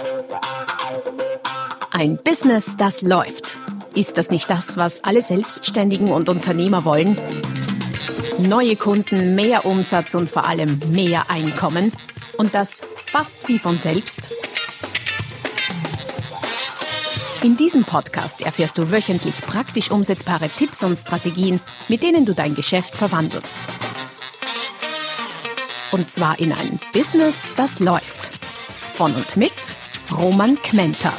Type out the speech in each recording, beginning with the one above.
Ein Business, das läuft. Ist das nicht das, was alle Selbstständigen und Unternehmer wollen? Neue Kunden, mehr Umsatz und vor allem mehr Einkommen. Und das fast wie von selbst? In diesem Podcast erfährst du wöchentlich praktisch umsetzbare Tipps und Strategien, mit denen du dein Geschäft verwandelst. Und zwar in ein Business, das läuft. Von und mit Roman Kmenter.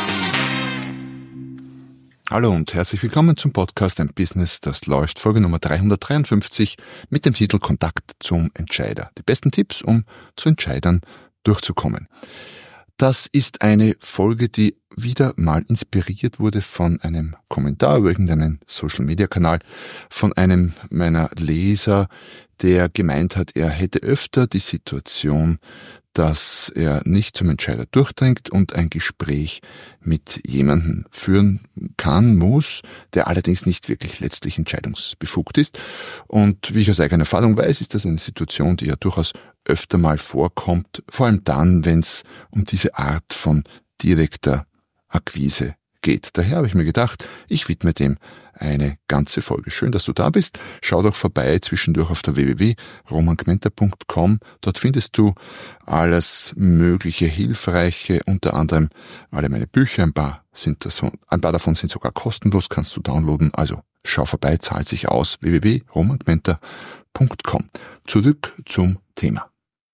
Hallo und herzlich willkommen zum Podcast Ein Business, das läuft, Folge Nummer 353 mit dem Titel Kontakt zum Entscheider. Die besten Tipps, um zu Entscheidern durchzukommen. Das ist eine Folge, die wieder mal inspiriert wurde von einem Kommentar über irgendeinen Social-Media-Kanal von einem meiner Leser, der gemeint hat, er hätte öfter die Situation, dass er nicht zum Entscheider durchdringt und ein Gespräch mit jemandem führen kann, muss, der allerdings nicht wirklich letztlich entscheidungsbefugt ist. Und wie ich aus eigener Erfahrung weiß, ist das eine Situation, die ja durchaus öfter mal vorkommt, vor allem dann, wenn es um diese Art von direkter Akquise geht. Daher habe ich mir gedacht, ich widme dem eine ganze Folge. Schön, dass du da bist. Schau doch vorbei zwischendurch auf der www.romankmenter.com. Dort findest du alles mögliche Hilfreiche, unter anderem alle meine Bücher. Ein paar davon sind sogar kostenlos, kannst du downloaden. Also schau vorbei, zahlt sich aus. www.romankmenter.com. Zurück zum Thema.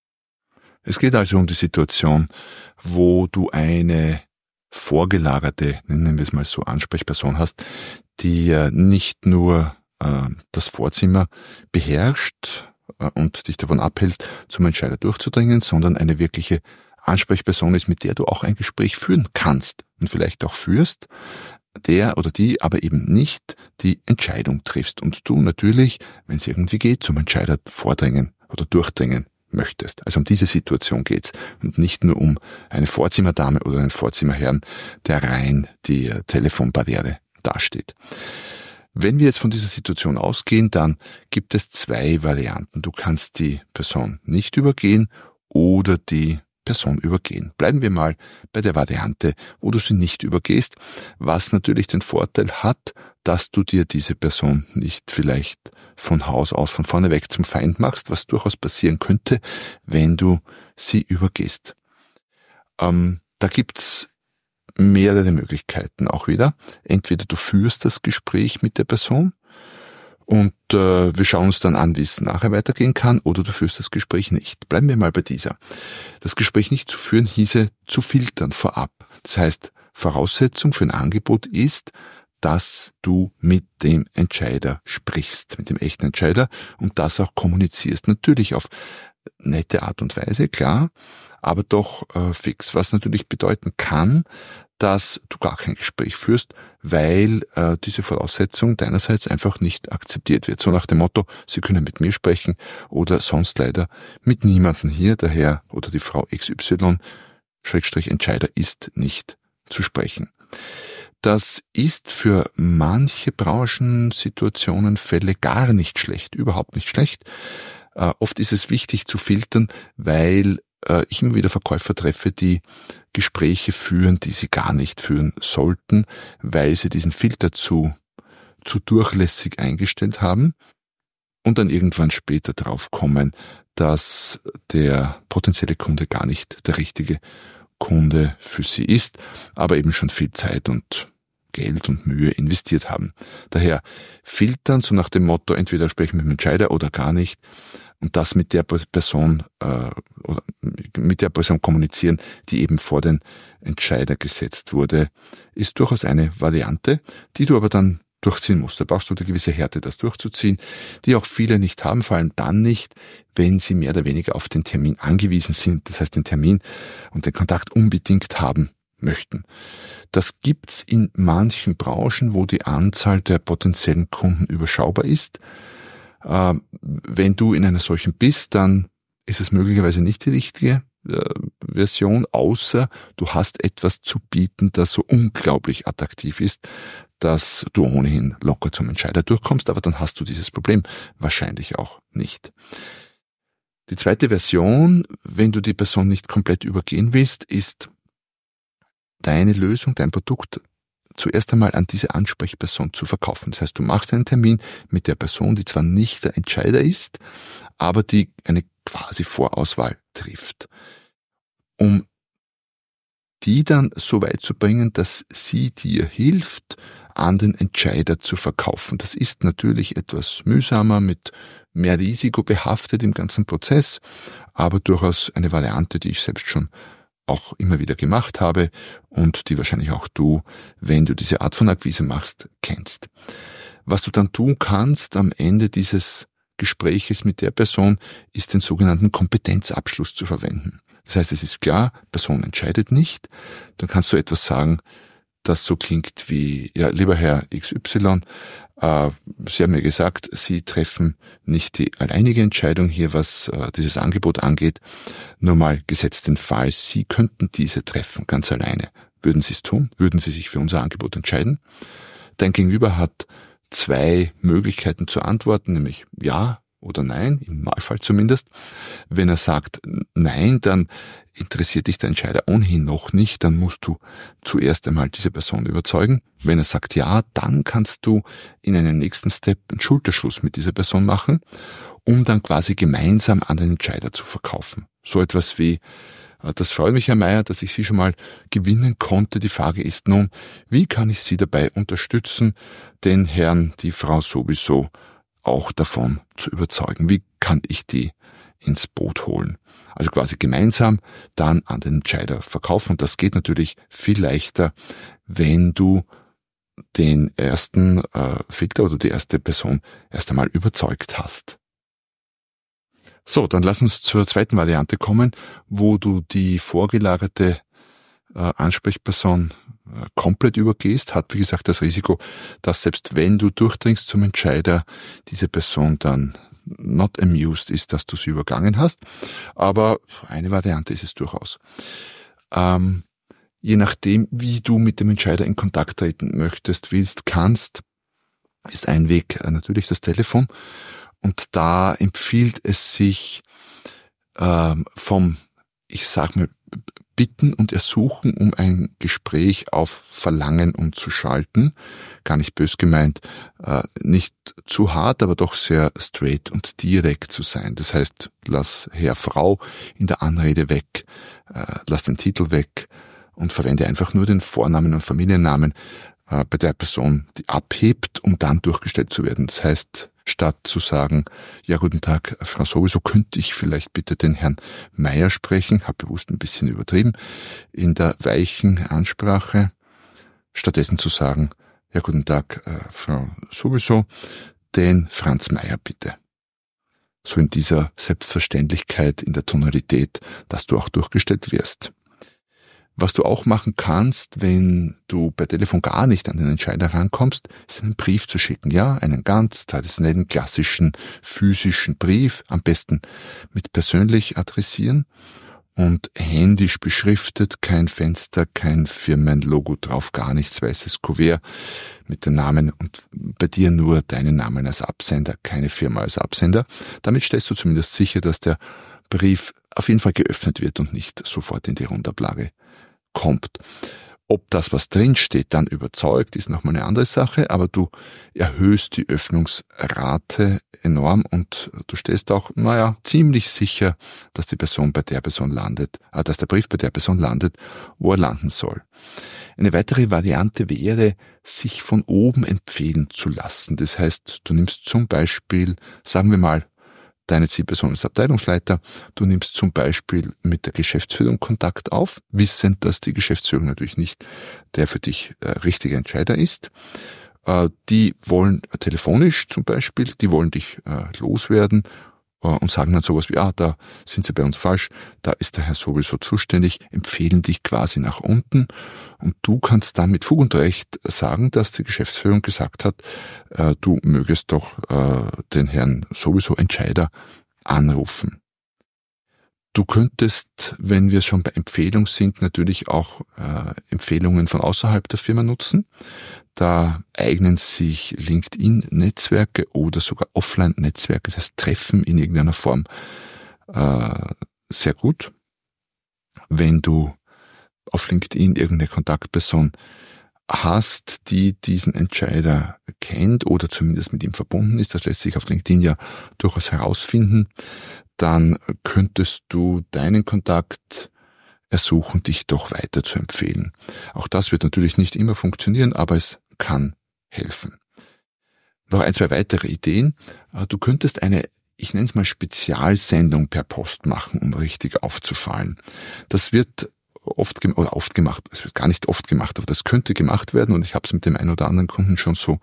Es geht also um die Situation, wo du eine vorgelagerte, nennen wir es mal so, Ansprechperson hast, die nicht nur das Vorzimmer beherrscht und dich davon abhält, zum Entscheider durchzudringen, sondern eine wirkliche Ansprechperson ist, mit der du auch ein Gespräch führen kannst und vielleicht auch führst, der oder die aber eben nicht die Entscheidung triffst und du natürlich, wenn es irgendwie geht, zum Entscheider vordringen oder durchdringen möchtest. Also um diese Situation geht's und nicht nur um eine Vorzimmerdame oder einen Vorzimmerherrn, der rein die Telefonbarriere dasteht. Wenn wir jetzt von dieser Situation ausgehen, dann gibt es zwei Varianten. Du kannst die Person nicht übergehen oder die Person übergehen. Bleiben wir mal bei der Variante, wo du sie nicht übergehst, was natürlich den Vorteil hat, dass du dir diese Person nicht vielleicht von Haus aus, von vorne weg zum Feind machst, was durchaus passieren könnte, wenn du sie übergehst. Da gibt's mehrere Möglichkeiten auch wieder. Entweder du führst das Gespräch mit der Person und wir schauen uns dann an, wie es nachher weitergehen kann, oder du führst das Gespräch nicht. Bleiben wir mal bei dieser. Das Gespräch nicht zu führen hieße zu filtern vorab. Das heißt, Voraussetzung für ein Angebot ist, dass du mit dem Entscheider sprichst, mit dem echten Entscheider und das auch kommunizierst. Natürlich auf nette Art und Weise, klar, aber doch fix. Was natürlich bedeuten kann, dass du gar kein Gespräch führst, weil diese Voraussetzung deinerseits einfach nicht akzeptiert wird. So nach dem Motto, Sie können mit mir sprechen oder sonst leider mit niemandem hier, der Herr oder die Frau XY Entscheider ist nicht zu sprechen. Das ist für manche Branchensituationen, Fälle gar nicht schlecht, überhaupt nicht schlecht. Oft ist es wichtig zu filtern, weil ich immer wieder Verkäufer treffe, die Gespräche führen, die sie gar nicht führen sollten, weil sie diesen Filter zu durchlässig eingestellt haben und dann irgendwann später drauf kommen, dass der potenzielle Kunde gar nicht der richtige Kunde für sie ist, aber eben schon viel Zeit und Geld und Mühe investiert haben. Daher filtern, so nach dem Motto, entweder sprechen mit dem Entscheider oder gar nicht, und das mit der Person oder mit der Person kommunizieren, die eben vor den Entscheider gesetzt wurde, ist durchaus eine Variante, die du aber dann durchziehen musst. Da brauchst du eine gewisse Härte, das durchzuziehen, die auch viele nicht haben, vor allem dann nicht, wenn sie mehr oder weniger auf den Termin angewiesen sind, das heißt den Termin und den Kontakt unbedingt haben möchten. Das gibt's in manchen Branchen, wo die Anzahl der potenziellen Kunden überschaubar ist. Wenn du in einer solchen bist, dann ist es möglicherweise nicht die richtige Version, außer du hast etwas zu bieten, das so unglaublich attraktiv ist, dass du ohnehin locker zum Entscheider durchkommst, aber dann hast du dieses Problem wahrscheinlich auch nicht. Die zweite Version, wenn du die Person nicht komplett übergehen willst, ist deine Lösung, dein Produkt zuerst einmal an diese Ansprechperson zu verkaufen. Das heißt, du machst einen Termin mit der Person, die zwar nicht der Entscheider ist, aber die eine quasi Vorauswahl trifft, um die dann so weit zu bringen, dass sie dir hilft, an den Entscheider zu verkaufen. Das ist natürlich etwas mühsamer, mit mehr Risiko behaftet im ganzen Prozess, aber durchaus eine Variante, die ich selbst schon auch immer wieder gemacht habe und die wahrscheinlich auch du, wenn du diese Art von Akquise machst, kennst. Was du dann tun kannst am Ende dieses Gespräches mit der Person, ist den sogenannten Kompetenzabschluss zu verwenden. Das heißt, es ist klar, Person entscheidet nicht. Dann kannst du etwas sagen, das so klingt wie, ja, lieber Herr XY, Sie haben mir gesagt, Sie treffen nicht die alleinige Entscheidung hier, was dieses Angebot angeht. Nur mal gesetzt den Fall, Sie könnten diese treffen, ganz alleine. Würden Sie es tun? Würden Sie sich für unser Angebot entscheiden? Dein Gegenüber hat 2 Möglichkeiten zu antworten, nämlich ja oder nein, im Normalfall zumindest. Wenn er sagt nein, dann interessiert dich der Entscheider ohnehin noch nicht, dann musst du zuerst einmal diese Person überzeugen. Wenn er sagt ja, dann kannst du in einem nächsten Step einen Schulterschluss mit dieser Person machen, um dann quasi gemeinsam an den Entscheider zu verkaufen. So etwas wie, das freut mich, Herr Meier, dass ich Sie schon mal gewinnen konnte. Die Frage ist nun, wie kann ich Sie dabei unterstützen, den Herrn, die Frau sowieso auch davon zu überzeugen? Wie kann ich die ins Boot holen? Also quasi gemeinsam dann an den Entscheider verkaufen. Und das geht natürlich viel leichter, wenn du den ersten Filter oder die erste Person erst einmal überzeugt hast. So, dann lass uns zur zweiten Variante kommen, wo du die vorgelagerte Ansprechperson komplett übergehst, hat wie gesagt das Risiko, dass selbst wenn du durchdringst zum Entscheider, diese Person dann not amused ist, dass du sie übergangen hast. Aber eine Variante ist es durchaus. Je nachdem, wie du mit dem Entscheider in Kontakt treten möchtest, willst, kannst, ist ein Weg natürlich das Telefon. Und da empfiehlt es sich vom, ich sag mal, Bitten und Ersuchen um ein Gespräch auf Verlangen umzuschalten. Gar nicht bös gemeint, nicht zu hart, aber doch sehr straight und direkt zu sein. Das heißt, lass Herr, Frau in der Anrede weg, lass den Titel weg und verwende einfach nur den Vornamen und Familiennamen bei der Person, die abhebt, um dann durchgestellt zu werden. Das heißt, statt zu sagen, ja, guten Tag, Frau sowieso, könnte ich vielleicht bitte den Herrn Meier sprechen, habe bewusst ein bisschen übertrieben, in der weichen Ansprache, stattdessen zu sagen, ja, guten Tag, Frau sowieso, den Franz Meier bitte. So in dieser Selbstverständlichkeit, in der Tonalität, dass du auch durchgestellt wirst. Was du auch machen kannst, wenn du per Telefon gar nicht an den Entscheider rankommst, ist einen Brief zu schicken. Ja, einen ganz traditionellen, klassischen, physischen Brief, am besten mit persönlich adressieren und händisch beschriftet, kein Fenster, kein Firmenlogo drauf, gar nichts, weißes Kuvert mit dem Namen und bei dir nur deinen Namen als Absender, keine Firma als Absender. Damit stellst du zumindest sicher, dass der Brief auf jeden Fall geöffnet wird und nicht sofort in die Rundablage kommt. Ob das, was drinsteht, dann überzeugt, ist nochmal eine andere Sache, aber du erhöhst die Öffnungsrate enorm und du stehst auch, ziemlich sicher, dass die Person bei der Person landet, dass der Brief bei der Person landet, wo er landen soll. Eine weitere Variante wäre, sich von oben empfehlen zu lassen. Das heißt, du nimmst zum Beispiel, sagen wir mal, deine Zielperson ist Abteilungsleiter, du nimmst zum Beispiel mit der Geschäftsführung Kontakt auf, wissend, dass die Geschäftsführung natürlich nicht der für dich richtige Entscheider ist. Die wollen telefonisch zum Beispiel, die wollen dich loswerden und sagen dann sowas wie, da sind Sie bei uns falsch, da ist der Herr sowieso zuständig, empfehlen dich quasi nach unten und du kannst dann mit Fug und Recht sagen, dass die Geschäftsführung gesagt hat, du mögest doch den Herrn sowieso Entscheider anrufen. Du könntest, wenn wir schon bei Empfehlung sind, natürlich auch Empfehlungen von außerhalb der Firma nutzen. Da eignen sich LinkedIn-Netzwerke oder sogar Offline-Netzwerke, das heißt Treffen in irgendeiner Form, sehr gut. Wenn du auf LinkedIn irgendeine Kontaktperson hast, die diesen Entscheider kennt oder zumindest mit ihm verbunden ist, das lässt sich auf LinkedIn ja durchaus herausfinden, dann könntest du deinen Kontakt ersuchen, dich doch weiter zu empfehlen. Auch das wird natürlich nicht immer funktionieren, aber es kann helfen. Noch 1, 2 weitere Ideen. Du könntest eine, ich nenne es mal Spezialsendung per Post machen, um richtig aufzufallen. Das wird oft gemacht, es wird gar nicht oft gemacht, aber das könnte gemacht werden und ich habe es mit dem einen oder anderen Kunden schon so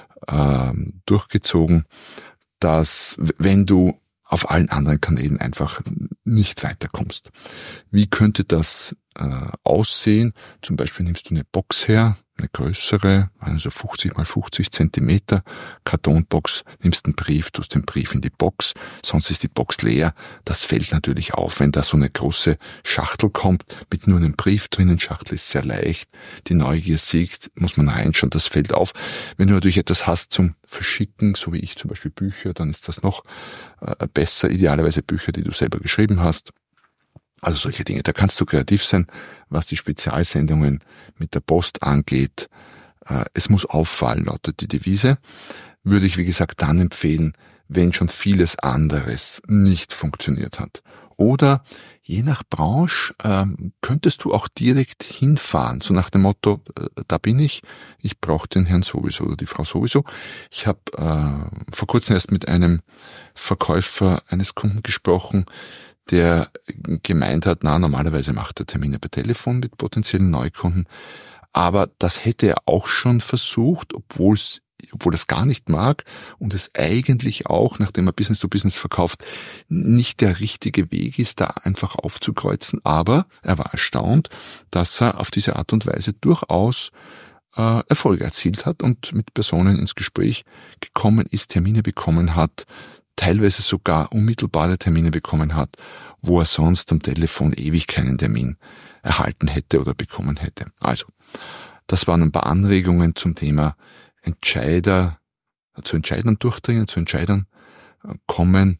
durchgezogen, dass wenn du auf allen anderen Kanälen einfach nicht weiterkommst. Wie könnte das aussehen? Zum Beispiel nimmst du eine Box her, eine größere, also 50 mal 50 Zentimeter Kartonbox, nimmst einen Brief, tust den Brief in die Box, sonst ist die Box leer. Das fällt natürlich auf, wenn da so eine große Schachtel kommt, mit nur einem Brief drinnen. Schachtel ist sehr leicht, die Neugier siegt, muss man reinschauen, das fällt auf. Wenn du natürlich etwas hast zum Verschicken, so wie ich zum Beispiel Bücher, dann ist das noch besser, idealerweise Bücher, die du selber geschrieben hast. Also solche Dinge, da kannst du kreativ sein, was die Spezialsendungen mit der Post angeht. Es muss auffallen, lautet die Devise. Würde ich, wie gesagt, dann empfehlen, wenn schon vieles anderes nicht funktioniert hat. Oder je nach Branche könntest du auch direkt hinfahren, so nach dem Motto, da bin ich brauche den Herrn sowieso oder die Frau sowieso. Ich habe vor kurzem erst mit einem Verkäufer eines Kunden gesprochen, der gemeint hat, normalerweise macht er Termine per Telefon mit potenziellen Neukunden, aber das hätte er auch schon versucht, obwohl es gar nicht mag und es eigentlich auch, nachdem er Business to Business verkauft, nicht der richtige Weg ist, da einfach aufzukreuzen, aber er war erstaunt, dass er auf diese Art und Weise durchaus Erfolge erzielt hat und mit Personen ins Gespräch gekommen ist, Termine bekommen hat, teilweise sogar unmittelbare Termine bekommen hat, wo er sonst am Telefon ewig keinen Termin erhalten hätte oder bekommen hätte. Also, das waren ein paar Anregungen zum Thema Entscheidern durchdringen, zu Entscheidern kommen.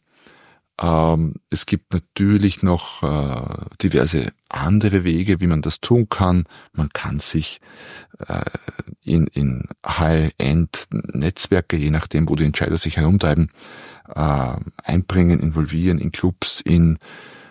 Es gibt natürlich noch diverse andere Wege, wie man das tun kann. Man kann sich in High-End-Netzwerke, je nachdem, wo die Entscheider sich herumtreiben, einbringen, involvieren in Clubs, in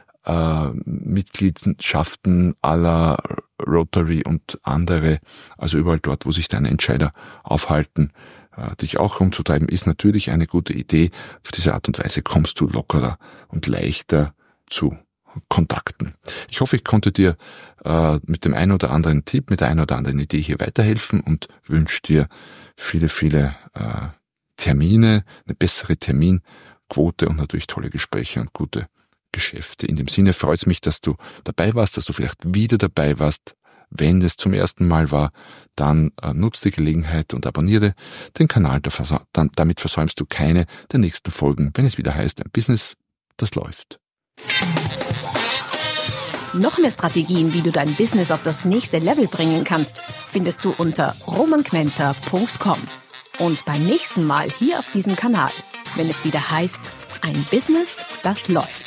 Mitgliedschaften à la Rotary und andere, also überall dort, wo sich deine Entscheider aufhalten, dich auch rumzutreiben, ist natürlich eine gute Idee. Auf diese Art und Weise kommst du lockerer und leichter zu Kontakten. Ich hoffe, ich konnte dir mit dem einen oder anderen Tipp, mit der einen oder anderen Idee hier weiterhelfen und wünsche dir viele, viele Termine, eine bessere Terminquote und natürlich tolle Gespräche und gute Geschäfte. In dem Sinne freut es mich, dass du dabei warst, dass du vielleicht wieder dabei warst. Wenn es zum ersten Mal war, dann nutz die Gelegenheit und abonniere den Kanal. Damit versäumst du keine der nächsten Folgen, wenn es wieder heißt, ein Business, das läuft. Noch mehr Strategien, wie du dein Business auf das nächste Level bringen kannst, findest du unter romanquenter.com. Und beim nächsten Mal hier auf diesem Kanal, wenn es wieder heißt, ein Business, das läuft.